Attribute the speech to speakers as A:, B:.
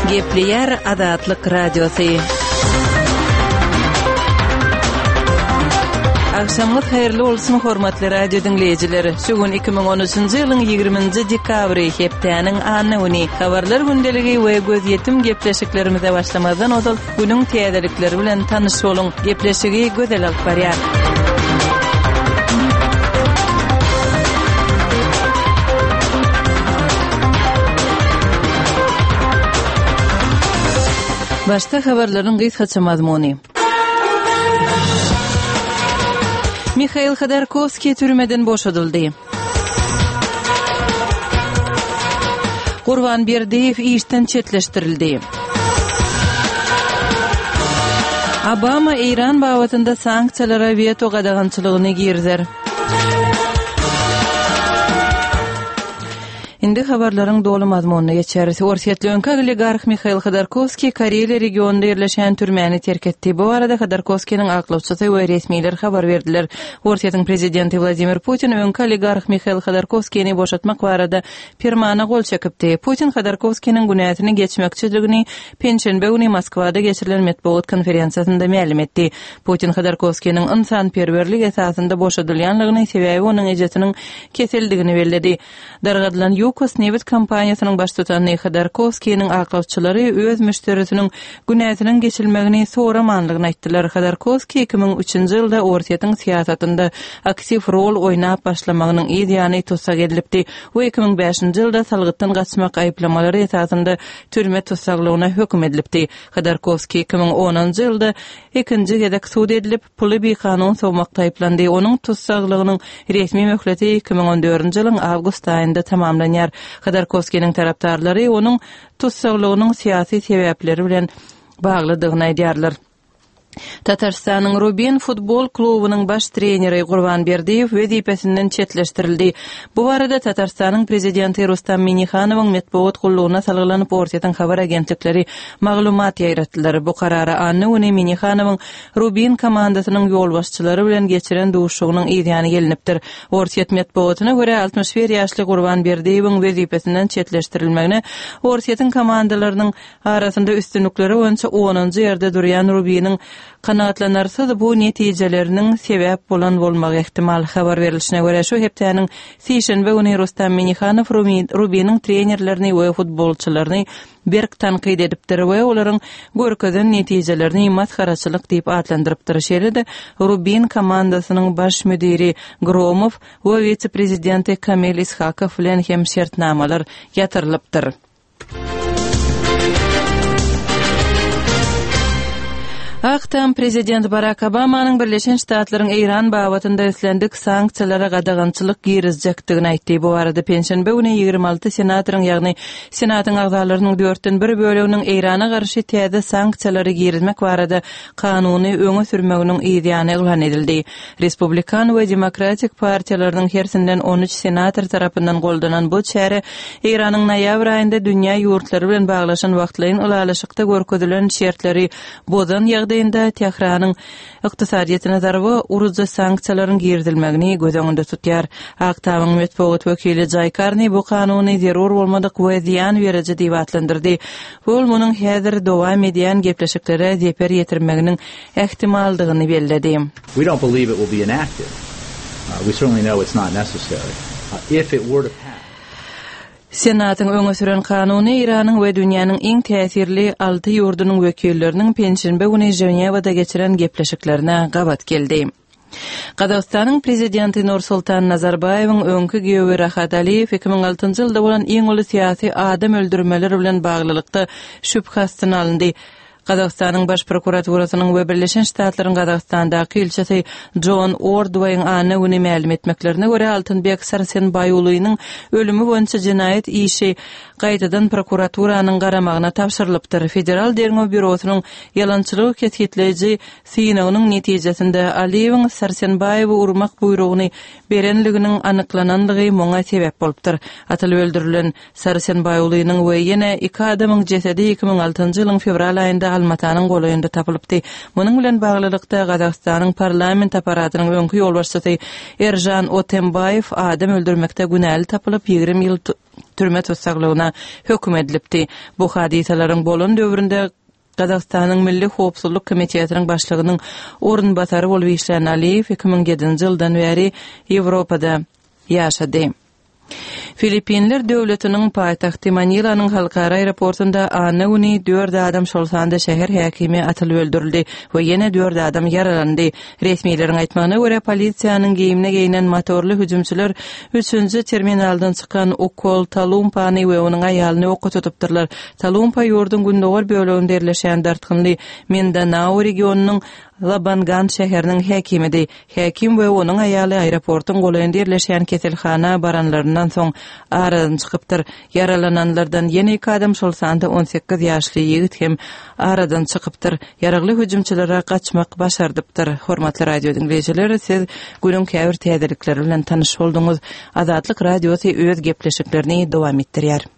A: Gepleyer Adatlyk Radiosu. Akşamınız hayırlı olsun hormatly radio dinleyijileri. Şugun 2013-nji ýylyň 20-nji dekabry hepdeniň anyny habarlar gündeligi we göz ýetim gepleşiklerimize başlamadan odal günüň täzelikleri bilen tanyş boluň. Gepleşigi gözel alyp barýar. Başta habarlaryň gysgaça mazmuny. Mikhail Khodorkovskiy türmeden boşadyldy. Gurbanberdiýew işden çetleşdirildi. Obama İran babatynda sanksiýalara veto gadagançylygyny girder. Indi habarlaryň dolu mazmunyna geçeris. Orsiýetli öňki oligark Mikhail Khodorkovskiy Koreýa regionunda ýerleşen türmäni terk etdi. Bu arada Khodorkovskiýiň aklawçysy we resmiler habar berdiler. Orsiýetiň prezidenti Vladimir Putin öňki oligark Mikhail Khodorkovskiýni boşatmak barada permana gol çekipdi. Putin Khodorkovskiýiň günätini geçmekçiligini penşenbe güni Moskwada geçirilen matbuat konferensiýasynda ma'lum etdi. Putin Khodorkovskiýiň insanperwerlik esasynda boşadylýanlygyny sebäbi onuň ejetiniň keseldigini bellädi. Dargadylan Yukos Neft kompaniýasynyň baş tutany Khodorkovskiýiň aklawçylary öz müşterisiniň günätiniň geçilmegini soramanlygyny aýtdylar. Khodorkovskiy 2003-nji ýylda Orsiýetiň siýasatynda aktiv rol oýnap başlamagynyň ideýany tutsak edilipdi. O 2005-nji ýylda salgytdan gaçmak aýplamalary esasynda türme tutsaklygyna hökm edilipdi. Khodorkovskiy 2010-njy ýylda ikinji gezek suud edilip puly bir kanun sowmakda aýplandy. Onuň tutsaklygynyň resmi möhleti 2014-nji ýylyň awgust aýynda tamamlanýar. Khodorkovskiýiň tarapdarlary onuň tutsaklygynyň syýasy sebäpleri bilen baglydygyny aýdýarlar. Tatarstanyň Rubin futbol klubynyň baş treneri Gurbanberdiýew wezipesinden çetleşdirildi. Bu barada Tatarstanyň prezidenti Rustam Minnixanowyň matbuat gullugyna salgylanyp Orsiýetiň habar agentlikleri maglumat ýaýratdylar. Bu karara anny Minnixanowyň Rubin komandasynyň ýolbaşçylary bilen geçiren duşugynyň ideýany gelinipdir. Orsiýet matbuatyna görä 61 ýaşly Gurbanberdiýewiň wezipesinden çetleşdirilmegine Orsiýetiň komandalarynyň arasynda üstünlikleri boýunça 10-njy ýerde durýan Rubiniň kanaatlanarsa bu netijelerinin sebäp bolan bolmak ihtimal habar berilişine göre şu hepdeniň sişenbe güni Rustam Minnixanow Rubiniň trenerlerini we futbolçylaryny berk tanqid edipdir we olaryň görkezden netijelerini maskaraçylyk diýip atlandyrypdyr. Şeýle-de Rubin komandasynyň baş müdiri Gromow we vice-prezidenti Kamil Ishakow bilen hem şertnamalar ýatyrylypdyr. Aktam prezident Barack Obamanyň Birleşen Ştatlaryň İran babatynda üstlendik sanksiýalara gadagançylyk girizjekdigini aýtdy. Bu arada penşenbe güni 26 senatyryň ýagny senatyň agzalarynyň 4-den 1 böleginiň Irana garşy täze sanksiýalary girizmek barada kanuny öňe sürmeginiň ideýany elan edildi. Respublikan we Demokratik partiýalarynyň hersinden 13 senator tarapyndan goldanan bu çäre Iranyň noýabr aýynda dünýä ýurtlary bilen baglaşan wagtlaryň ulalaşykda görkezilen şertleri bozan ýagdaýynda Tehranyň ykdysadyýatyna zarby uruja sanksiýalaryň girdilmegini göz öňünde tutýar. Aktawyň matbuat wekili Jay Carney bu kanuny zerur bolmadyk we ziýan beriji diýip atlandyrdy. Ol munyň häzir dowam edýän gepleşiklere zeper ýetirmeginiň ähtimaldygyny bellädi.
B: We don't believe it will be enacted. We certainly know it's not necessary. If it were to pass,
A: Senatyň öňe süren kanuny Iranyň we dünýäniň iň täsirli 6 ýurdunyň wekilleriniň penşenbe güni Ženewada geçiren gepleşiklerine gabat geldi. Qazaqstanyň prezidenti Nursultan Nazarbayewiň öňkü gewi Rahat Aliýew 2006-njy ýylda bolan iň uly syýasy adam öldürmeleri bilen baglylykda şüphasyna alyndy. Qazaqstanyň baş prokuraturasynyň we Birleşen Ştatlaryň Qazaqstandaky ilçesi John Ordway'ın anna güni ma'lum etmeklerine göre Altınbek Sarsenbaýulynyň ölümi boýunça jinayet işi gaýtadan prokuraturanın garamagına tapşyrylypdyr. Federal Dermo Bürosynyň yalançylygy kesgitleji synawynyň netijesinde Aliýewiň Sarsenbaýewy urmak buýrugyny berenliginiň anyklanandygy moňa sebäp bolupdyr. Atylyp öldürilen Sarsenbaýulynyň we ýene iki adamyň jesedi 2006-njy ýylyň fevral aýynda Almatanyň goýunda tapylypdy. Munyň bilen baglylykda Gazakstanyň parlament aparatynyň öňkü ýolbaşçysy Erjan Otembayew adam öldürmekde günäli tapylyp türme tutsaklygyna höküm edilipdi. Bu hadisalaryň bolan döwründe Qazaqstanyň Milli Howpsuzlyk Komitetining başlygynyň orunbasary bolup işleýän Aliýew 2007-nji ýyldan beri Ýewropada ýaşady. Filipinler döwletiniň paýtagty Manilanyň halkara aeroportunda ana güni 4 adam şolsanda şäher häkimi atylyp öldürildi we ýene 4 adam yaralandy. Resmiýetleriň aýtmagyna görä polisiýanyň geyimine geyinen motorly hüjümçiler 3-nji terminaldan çykan Ukol Talumpany we onuň aýalyny oka tutupdyrlar. Talumpa ýurdun gündogor böleginde ýerleşen dartgynly Mindanao regionunyň Labangan şäheriniň häkimidi. Häkim we onuň aýaly aeroportun golanynda ýerleşen keselhana baranlaryndan soň aradan çykypdyr. Yaralananlardan ýene 2 adam şolsanda 18 ýaşly ýigit hem aradan çykypdyr. Yaragly hüjümçilere gaçmak başardypdyr. Hormatly radio dinleýijiler, siz günüň käbir täzelikleri bilen tanyş boldunuz. Azatlyk radiosi öz gepleşiklerini dowam etdirýär.